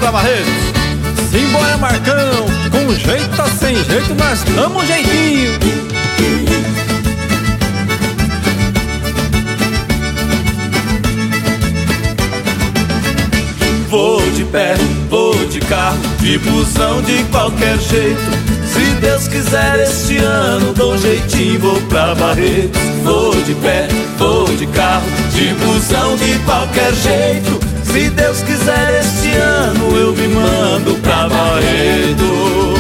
pra Barretos. Simbora, Marcão, com jeito tá sem jeito, nós damos um jeitinho. Vou de pé, vou de carro, de busão, de qualquer jeito. Se Deus quiser este ano, dou um jeitinho, vou pra Barretos. Vou de pé, vou de carro, de busão, de qualquer jeito. Se Deus quiser este ano, eu me mando pra Barretos.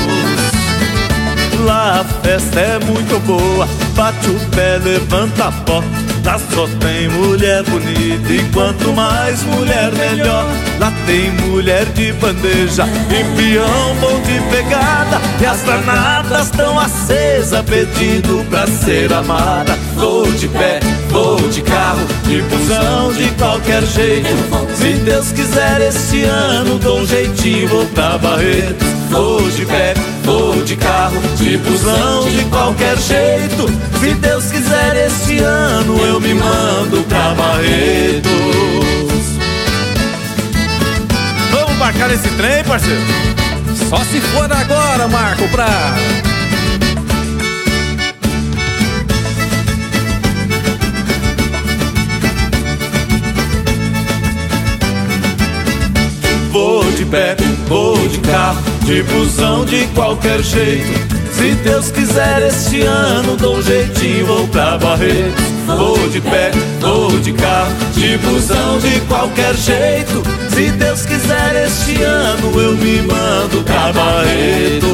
Lá a festa é muito boa, bate o pé, levanta a pó. Lá só tem mulher bonita e quanto mais mulher melhor. Lá tem mulher de bandeja e peão bom de pegada, e as granadas tão acesas pedindo pra ser amada. Vou de pé, vou de carro, de busão, de qualquer jeito. Se Deus quiser este ano, dou um jeitinho, vou pra Barretos. Vou de pé, vou de carro, de busão, de qualquer jeito. Se Deus quiser este ano, eu me mando pra Barretos. Vamos marcar esse trem, parceiro? Só se for agora, Marco, pra... Vou de pé, vou de carro, de busão, de qualquer jeito. Se Deus quiser este ano, dou um jeitinho, vou pra Barretos. Vou de pé, vou de carro, de busão, de qualquer jeito. Se Deus quiser este ano, eu me mando pra Barretos.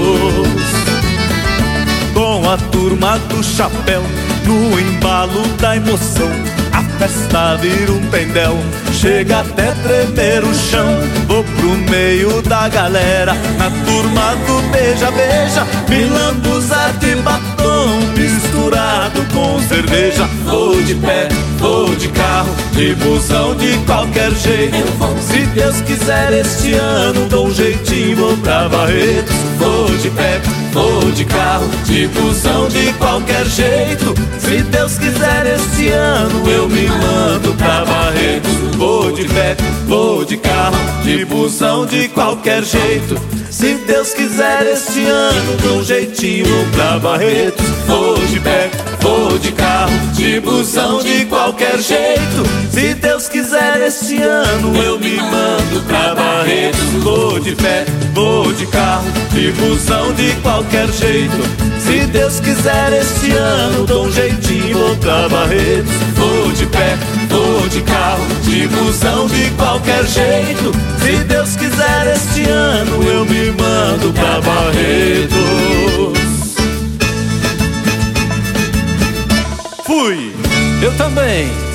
Com a turma do chapéu, no embalo da emoção, a festa vira um pendel, chega até tremer o chão. Vou pro meio da galera, na turma do beija-beija, me lambuzar de batom misturado com cerveja. Vou de pé, vou de carro, de busão, de qualquer jeito. Se Deus quiser este ano, dou um jeitinho, vou pra Barretos. Vou de pé, vou de carro, de busão, de qualquer jeito. Se Deus quiser este ano, eu me mando pra Barretos. Vou de pé, vou de carro, de busão, de qualquer jeito. Se Deus quiser este ano, dou um jeitinho, vou pra Barretos. Vou de pé, vou de carro, de busão, de qualquer jeito. Se Deus quiser este ano, eu me mando pra Barretos. Vou de pé, vou de carro, de busão, de qualquer jeito. Se Deus quiser este ano, dou um jeitinho, vou pra Barretos. Vou de pé, vou de carro, de busão, de qualquer jeito. Se Deus quiser este ano, eu me mando pra Barretos. Fui! Eu também!